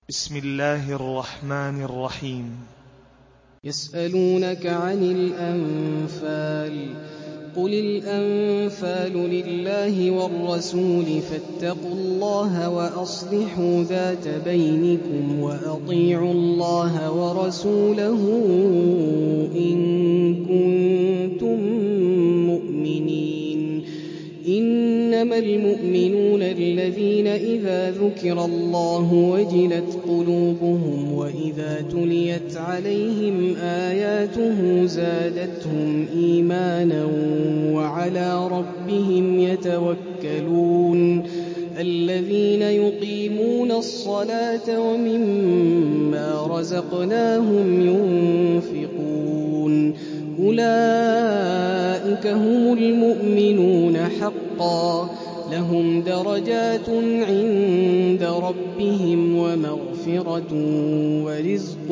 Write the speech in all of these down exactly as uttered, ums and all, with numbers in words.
بسم الله الرحمن الرحيم. يسألونك عن الأنفال قل الأنفال لله والرسول فاتقوا الله وأصلحوا ذات بينكم وأطيعوا الله ورسوله إن كنتم مؤمنين. إنما المؤمنون الذين إذا ذكر الله وجلت قلوبهم وإذا تليت عليهم آياته زادتهم إيمانا وعلى ربهم يتوكلون. الذين يقيمون الصلاة ومما رزقناهم ينفقون أولئك هم المؤمنون حقا لهم درجات عند ربهم ومغفرة ورزق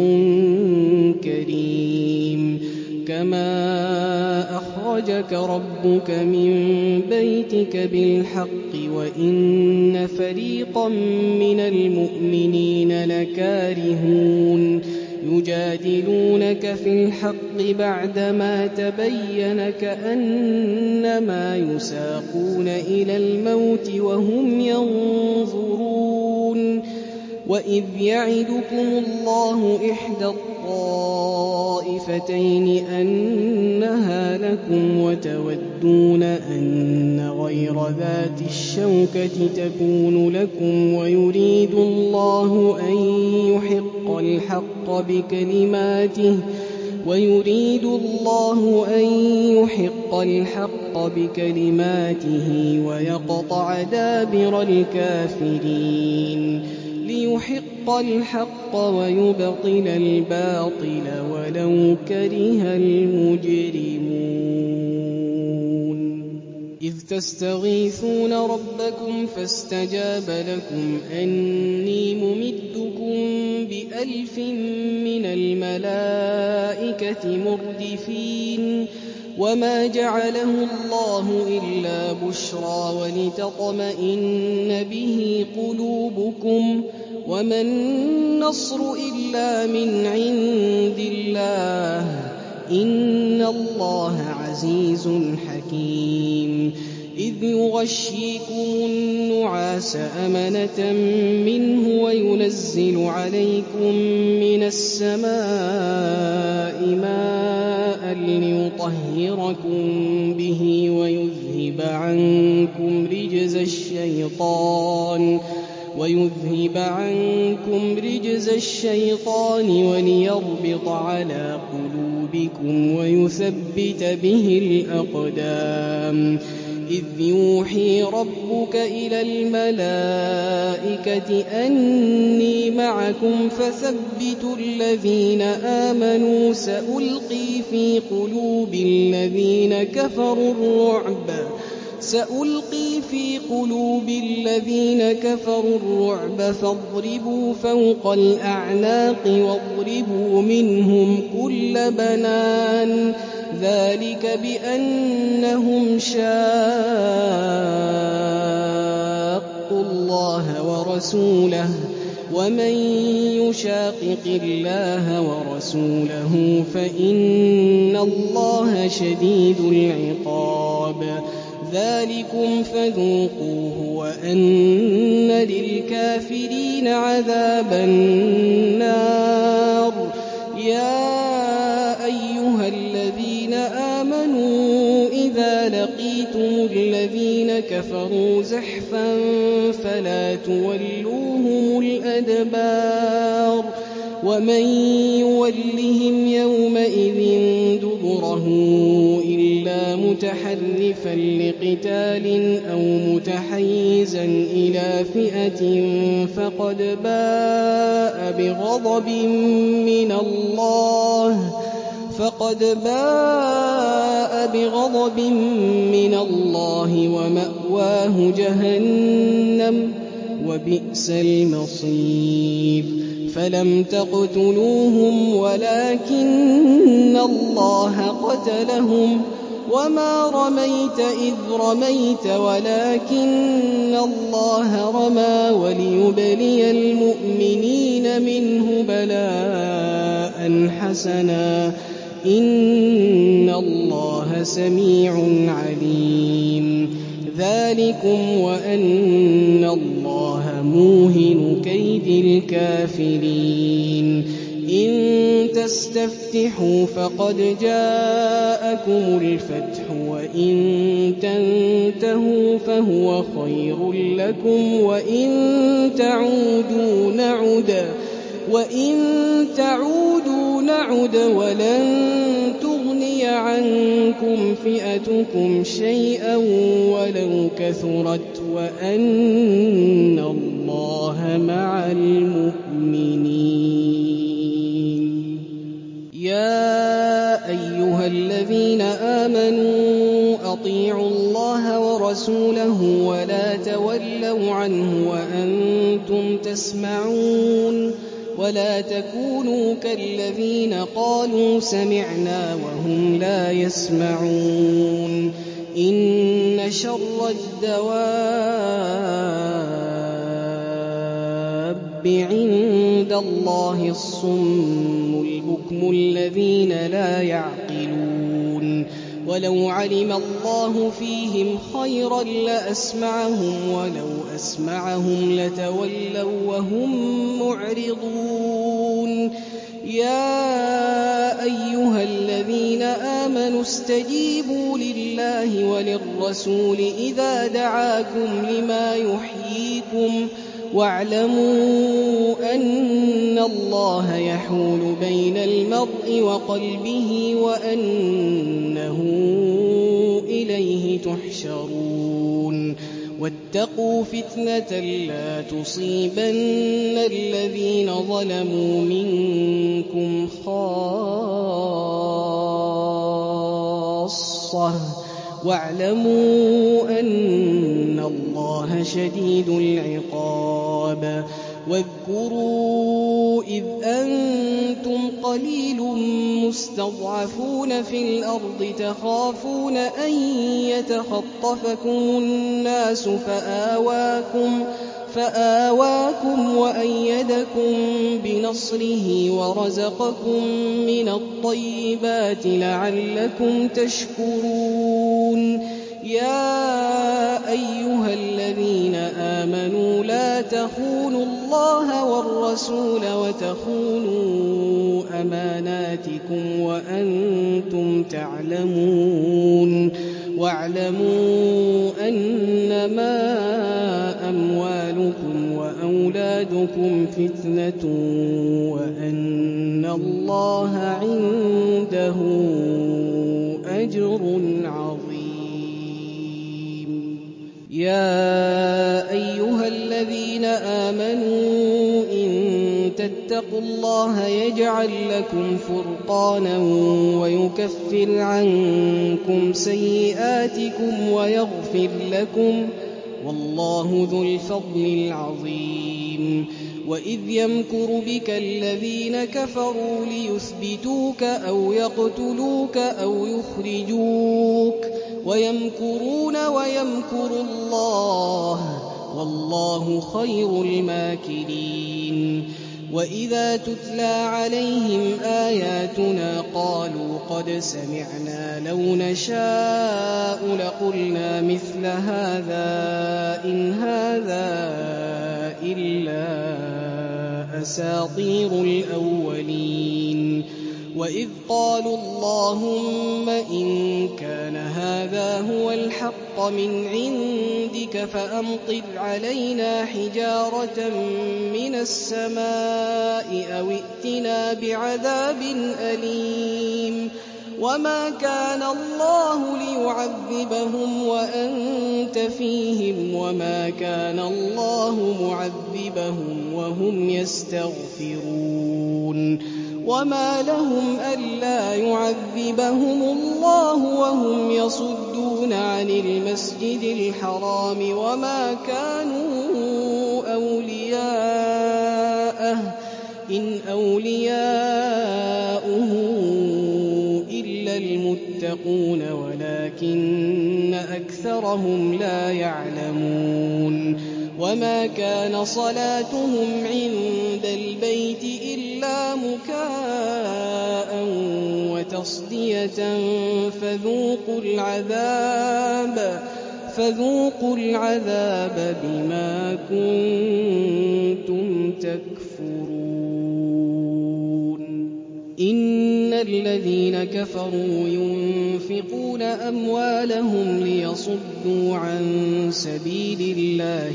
كريم. كما أخرجك ربك من بيتك بالحق وإن فريقا من المؤمنين لكارهون يجادلونك في الحق بعدما تبين كأنما يساقون إلى الموت وهم ينظرون. وإذ يعدكم الله إحدى الطائفتين أنها لكم وتودون أن غير ذات الشوكة تكون لكم ويريد الله أن يحق الحق بكلماته ويريد الله أن يحق الحق بكلماته ويقطع دابر الكافرين ليحق الحق ويبطل الباطل ولو كره المجرمون. إذ تستغيثون ربكم فاستجاب لكم أني ممدكم بألف من الملائكة مردفين. وما جعله الله إلا بشرى ولتطمئن به قلوبكم وما النصر إلا من عند الله إن الله عزيز حكيم. إذ يغشيكم النعاس أمنة منه وينزل عليكم من السماء ماء ليطهركم به ويذهب عنكم رجز الشيطان ويذهب عنكم رجز الشيطان وليربط على قلوبكم ويثبت به الأقدام. إذ يوحي ربك إلى الملائكة أني معكم فثبتوا الذين آمنوا سألقي في قلوب الذين كفروا الرعب سألقي في قلوب الذين كفروا الرعب فاضربوا فوق الأعناق واضربوا منهم كل بنان ذلك بأنهم شاقوا الله ورسوله ومن يشاقق الله ورسوله فإن الله شديد العقاب. ذلكم فذوقوه وأن للكافرين عذاب النار. يا أيها الذين آمنوا إذا لقيتم الذين كفروا زحفا فلا تولوهم الأدبار ومن يولهم يومئذ دبره إلا متحرفا لقتال أو متحيزا إلى فئة فقد باء بغضب من الله فقد باء بغضب من الله ومأواه جهنم وبئس المصير. فلم تقتلوهم ولكن الله قتلهم وما رميت إذ رميت ولكن الله رمى وليبلي المؤمنين منه بلاء حسنا إن الله سميع عليم ذلكم وأن الله موهن كيد الكافرين إن تستفتحوا فقد جاءكم الفتح وإن تنتهوا فهو خير لكم وإن تعودوا نعد وإن تعودوا نعد ولن تغني عنكم فئتكم شيئا ولو كثرت وأن الله مع المؤمنين يا أيها الذين آمنوا أطيعوا الله ورسوله ولا تولوا عنه وأنتم تسمعون ولا تكونوا كالذين قالوا سمعنا وهم لا يسمعون إن شر الدواب عند الله الصم البكم الذين لا يعقلون ولو علم الله فيهم خيرا لأسمعهم ولو أسمعهم لتولوا وهم معرضون يا أيها الذين آمنوا استجيبوا لله وللرسول إذا دعاكم لما يحييكم واعلموا أن الله يحول بين المرء وقلبه وأنه إليه تحشرون واتقوا فتنة لا تصيبن الذين ظلموا منكم خاصة واعلموا أن الله شديد العقاب واذكروا إذ أنتم قليل مستضعفون في الأرض تخافون أن يتخطفكم الناس فآواكم فآواكم وأيدكم بنصره ورزقكم من الطيبات لعلكم تشكرون يا أيها الذين آمنوا لا تخونوا الله والرسول وتخونوا أماناتكم وأنتم تعلمون واعلموا أنما أموالكم وأولادكم فتنة وأن الله عنده أجر عظيم يا أيها الذين آمنوا إن تتقوا الله يجعل لكم فرقانا ويكفر عنكم سيئاتكم ويغفر لكم والله ذو الفضل العظيم وإذ يمكر بك الذين كفروا ليثبتوك أو يقتلوك أو يخرجوك ويمكرون ويمكر الله والله خير الماكرين وإذا تتلى عليهم آياتنا قالوا قد سمعنا لو نشاء لقلنا مثل هذا إن هذا إلا أساطير الأولين وإذ قالوا اللهم إن كان هذا هو الحق من عندك فأمطر علينا حجارة من السماء أو ائتنا بعذاب أليم وما كان الله ليعذبهم وأنت فيهم وما كان الله معذبهم وهم يستغفرون وما لهم ألا يعذبهم الله وهم يصدون عن المسجد الحرام وما كانوا أولياءه إن أولياؤه إلا المتقون ولكن أكثرهم لا يعلمون وما كان صلاتهم عند البيت تصدية فذوقوا العذاب فذوقوا العذاب بما كنتم تكفرون. إن الذين كفروا ينفقون أموالهم ليصدوا عن سبيل الله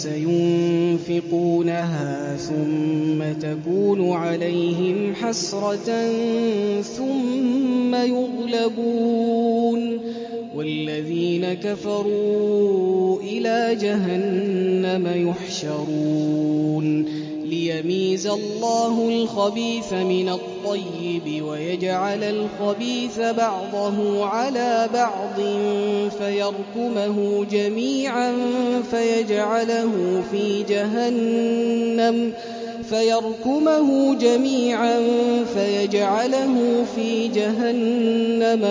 فسينفقونها ثم تكون عليهم حسرة ثم يغلبون والذين كفروا إلى جهنم يحشرون ليميز الله الخبيث من الطيب ويجعل الخبيث بعضه على بعض فيركمه جميعا فيجعله في جهنم فيركمه جميعا فيجعله في جهنم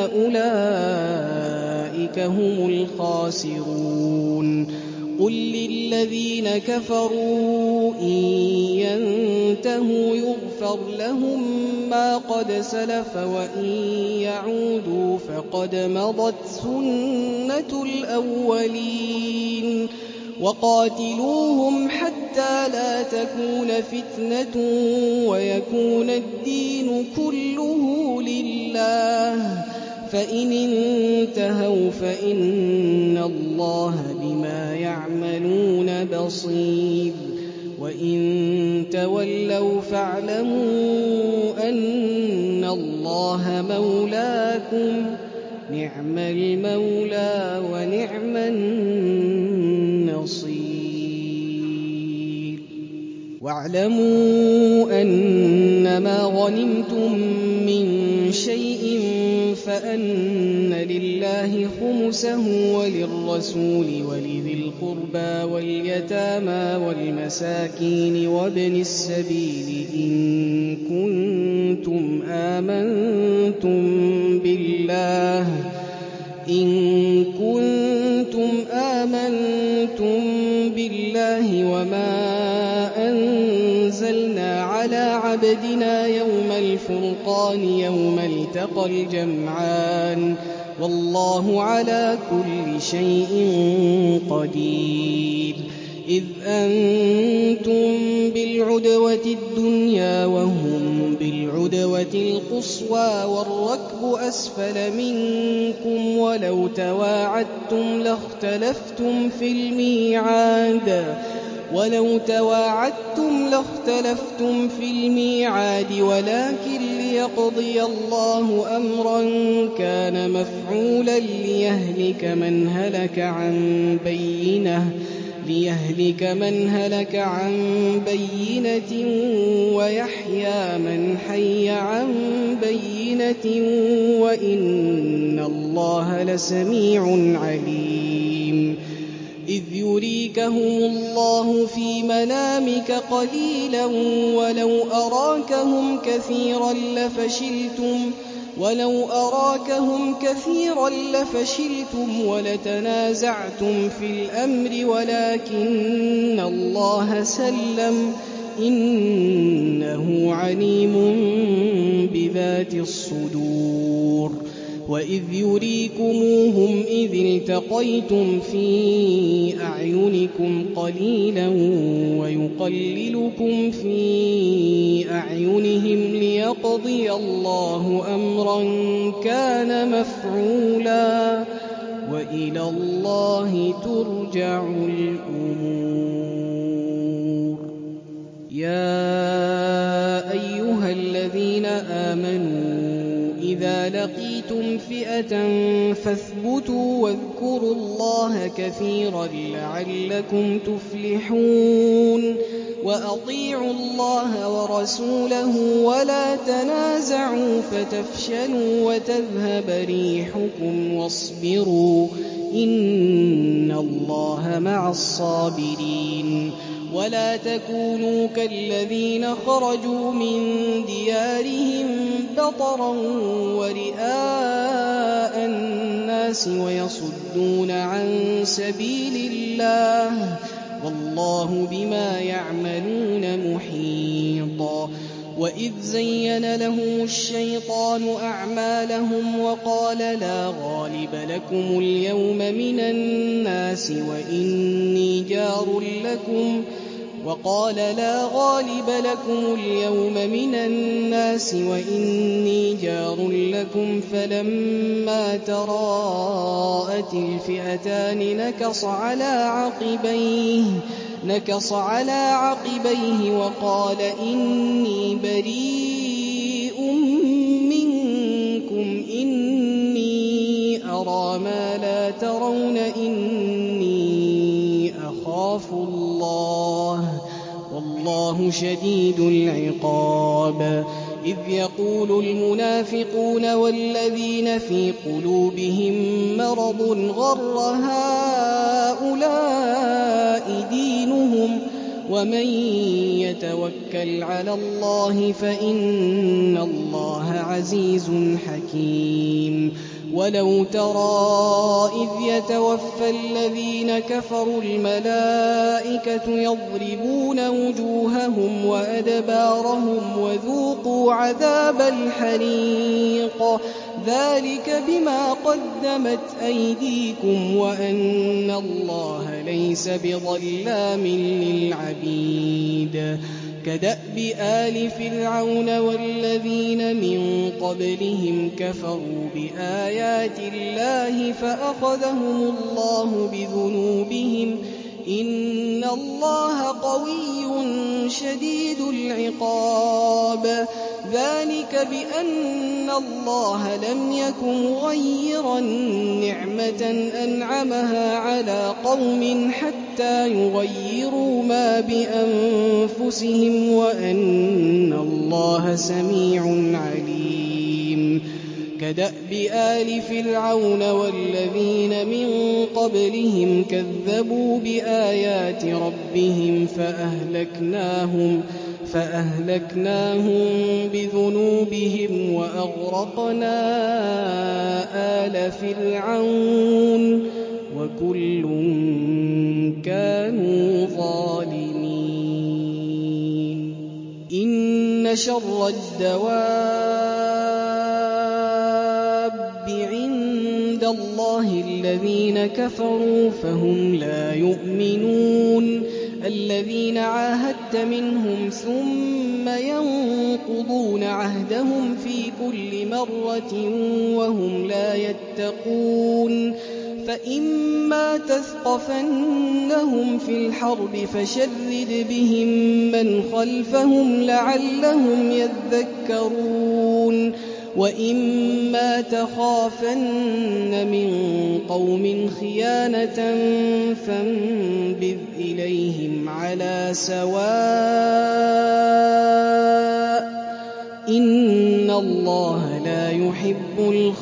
أولئك هم الخاسرون. قل للذين كفروا إن ينتهوا يغفر لهم ما قد سلف وإن يعودوا فقد مضت سنة الأولين وقاتلوهم حتى لا تكون فتنة ويكون الدين كله لله فإن انتهوا فإن الله بما يعملون بصير وإن تولوا فاعلموا أن الله مولاكم نعم المولى ونعم النصير. واعلموا أنما غنمتم من شيء فأن لله خمسه وللرسول ولذي القربى واليتامى والمساكين وابن السبيل إن كنتم آمنتم بالله إن كنتم آمنتم بالله وما أنزلنا على عبدنا يوم الفرقان يوم التقى الجمعان والله على كل شيء قدير. إذ أنتم بالعدوة الدنيا وهم بالعدوة القصوى والركب أسفل منكم ولو تواعدتم لاختلفتم في الميعاد ولو تواعدتم لاختلفتم في الميعاد ولكن ليقضي الله أمرا كان مفعولا ليهلك من هلك عن بينة ليهلك من هلك عن بينة ويحيى من حي عن بينة وإن الله لسميع عليم. إذ يريكهم الله في منامك قليلا ولو أراكهم كثيرا لفشلتم ولو أراكهم كثيرا لفشلتم ولتنازعتم في الأمر ولكن الله سلم إنه عليم بذات الصدور. وإذ يريكموهم إذ التقيتم في أعينكم قليلا ويقللكم في أعينهم ليقضي الله أمرا كان مفعولا وإلى الله ترجع الأمور. يا أيها الذين آمنوا إذا لقيتم فئة فاثبتوا واذكروا الله كثيرا لعلكم تفلحون. وأطيعوا الله ورسوله ولا تنازعوا فتفشلوا وتذهب ريحكم واصبروا إن الله مع الصابرين. ولا تكونوا كالذين خرجوا من ديارهم بطرا ورئاء الناس ويصدون عن سبيل الله والله بما يعملون محيط. وإذ زين لهم الشيطان أعمالهم وقال لا غالب لكم اليوم من الناس وإني جار لكم وقال لا غالب لكم اليوم من الناس وإني جار لكم فلما تراءت الفئتان نكص على عقبيه نكص على عقبيه وقال إني بريء منكم إني أرى ما لا ترون إني أخاف الله والله شديد العقاب إذ يقول المنافقون والذين في قلوبهم مرض غر هؤلاء دينهم ومن يتوكل على الله فإن الله عزيز حكيم ولو ترى إذ يتوفى الذين كفروا الملائكة يضربون وجوههم وأدبارهم وذوقوا عذاب الحريق ذلك بما قدمت أيديكم وأن الله ليس بظلام للعبيد كدأب آل فرعون والذين من قبلهم كفروا بآيات الله فأخذهم الله بذنوبهم إن الله قوي شديد العقاب ذلك بأن الله لم يك مغيرا نعمة أنعمها على قوم حتى يغيروا ما بأنفسهم وأن الله سميع عليم كدأب آل فرعون والذين من قبلهم كذبوا بآيات ربهم فأهلكناهم فأهلكناهم بذنوبهم وأغرقنا آل فرعون وكل كانوا ظالمين إن شر الدواب عند الله الذين كفروا فهم لا يؤمنون الذين عاهدت منهم ثم ينقضون عهدهم في كل مرة وهم لا يتقون فإما تثقفنهم في الحرب فشرد بهم من خلفهم لعلهم يذكرون وإما تخافن من قوم خيانة فانبذ إليهم على سواء إن الله لا يحب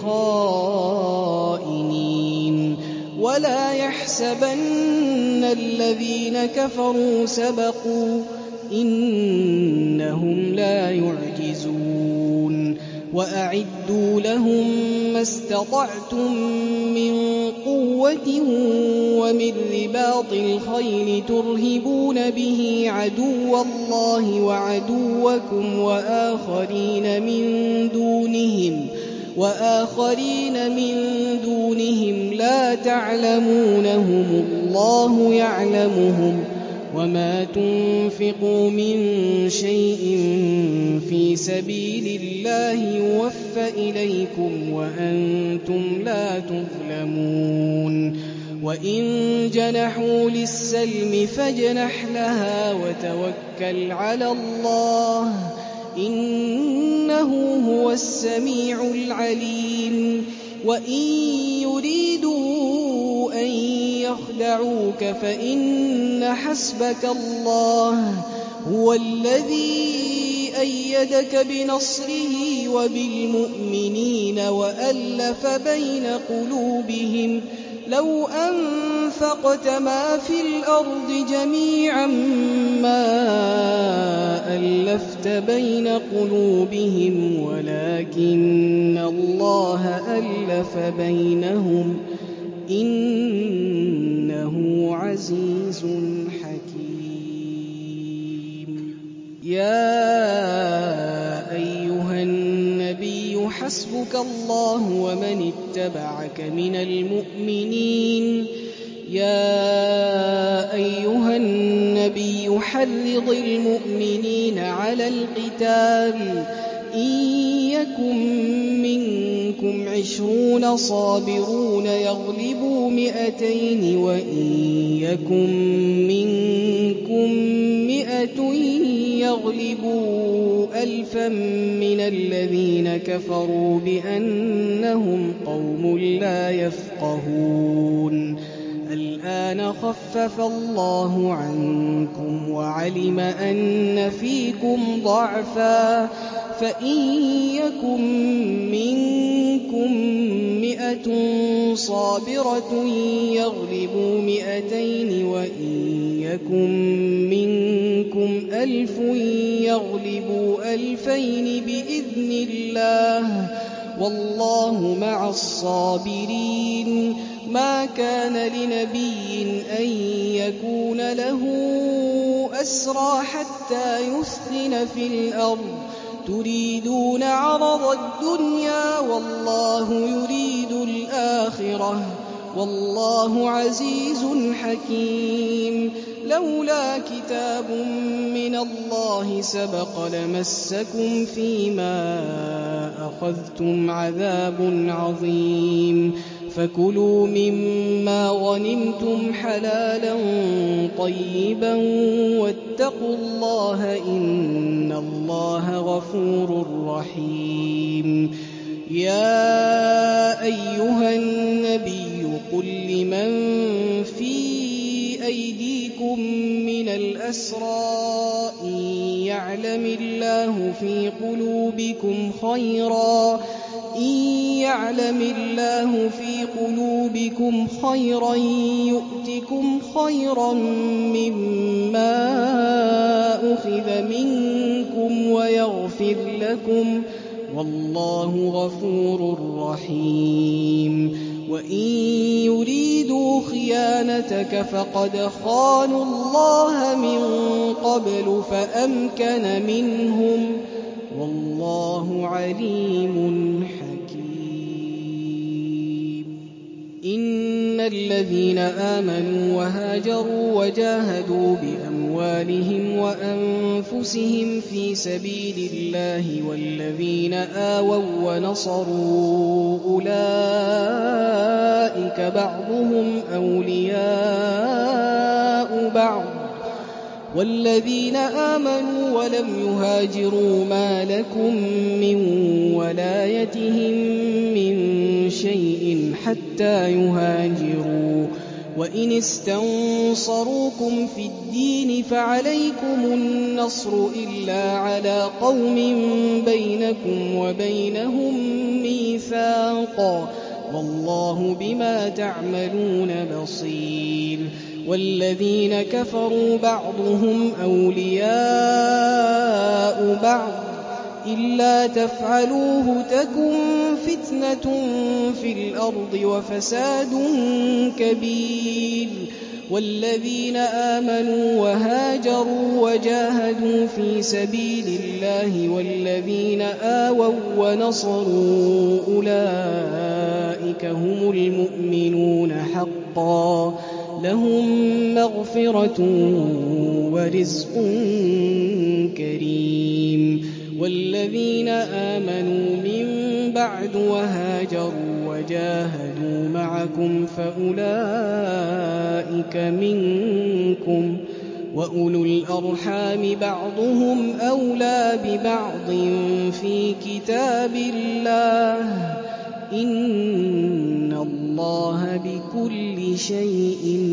الخائنين ولا يحسبن الذين كفروا سبقوا إنهم لا يعجزون وأعدوا لهم ما استطعتم من قوة ومن رباط الخيل ترهبون به عدو الله وعدوكم وآخرين من دونهم وآخرين من دونهم لا تعلمونهم الله يعلمهم وما تنفقوا من شيء في سبيل الله يوفى إليكم وأنتم لا تظلمون وإن جنحوا للسلم فاجنح لها وتوكل على الله إنه هو السميع العليم وإن يريدوا أن يخدعوك فإن حسبك الله هو الذي أيدك بنصره وبالمؤمنين وألف بين قلوبهم لو أنفقت ما في الأرض جميعا ما ألفت بين قلوبهم ولكن الله ألف بينهم إنه عزيز حكيم يا اللَّهُ وَمَنِ اتَّبَعَكَ مِنَ الْمُؤْمِنِينَ يَا أَيُّهَا النَّبِيُّ حَرِّضِ الْمُؤْمِنِينَ عَلَى الْقِتَالِ إِن يَكُن مِّنكُمْ عِشْرُونَ صَابِرُونَ يَغْلِبُوا مِائَتَيْنِ وَإِن يَكُن مِّنكُم مِّائَةٌ يَغْلِبُوا أَلْفًا مِّنَ الَّذِينَ كَفَرُوا بِأَنَّهُمْ قَوْمٌ لَّا يَفْقَهُونَ الْآنَ خَفَّفَ اللَّهُ عَنكُمْ وَعَلِمَ أَنَّ فِيكُمْ ضَعْفًا فَإِن يَكُن مِّنكُم مِّائَةٌ صَابِرَةٌ يَغْلِبُوا مِائَتَيْنِ وَإِن يَكُن مِّنكُمْ أَلْفٌ يَغْلِبُوا أَلْفَيْنِ بِإِذْنِ اللَّهِ ۗ وَاللَّهُ مَعَ الصَّابِرِينَ مَا كَانَ لِنَبِيٍّ أَن يَكُونَ لَهُ أَسْرَىٰ حَتَّىٰ يُثْخِنَ فِي الْأَرْضِ تُرِيدُونَ عَرَضَ الدُّنْيَا وَاللَّهُ يُرِيدُ الْآخِرَةَ ۗ وَاللَّهُ عَزِيزٌ حَكِيمٌ لَّوْلَا كِتَابٌ مِّنَ اللَّهِ سَبَقَ لَمَسَّكُمْ فِيمَا أَخَذْتُمْ عَذَابٌ عَظِيمٌ فَكُلُوا مِمَّا غَنِمْتُمْ حَلَالًا طَيِّبًا وَاتَّقُوا اللَّهَ ۚ إِنَّ اللَّهَ غَفُورٌ رَّحِيمٌ يَا أَيُّهَا النَّبِيُّ قُل لِّمَن فِي أَيْدِيكُم مِّنَ الْأَسْرَىٰ إِن يَعْلَمِ اللَّهُ في قُلُوبِكُمْ خَيْرًا إن يعلم الله في قلوبكم خيرا يؤتكم خيرا مما أخذ منكم ويغفر لكم والله غفور رحيم وإن يريدوا خيانتك فقد خانوا الله من قبل فأمكن منهم والله عليم حكيم إن الذين آمنوا وهاجروا وجاهدوا بأموالهم وأنفسهم في سبيل الله والذين آووا ونصروا أولئك بعضهم أولياء بعض والذين آمنوا ولم يهاجروا ما لكم من ولايتهم من شيء حتى يهاجروا وإن استنصروكم في الدين فعليكم النصر إلا على قوم بينكم وبينهم ميثاق والله بما تعملون بصير والذين كفروا بعضهم أولياء بعض إلا تفعلوه تكن فتنة في الأرض وفساد كبير والذين آمنوا وهاجروا وجاهدوا في سبيل الله والذين آووا ونصروا أولئك هم المؤمنون حقا لهم مغفرة ورزق كريم والذين آمنوا من بعد وهاجروا وجاهدوا معكم فأولئك منكم وأولو الأرحام بعضهم أولى ببعض في كتاب الله إن الله بكل شيء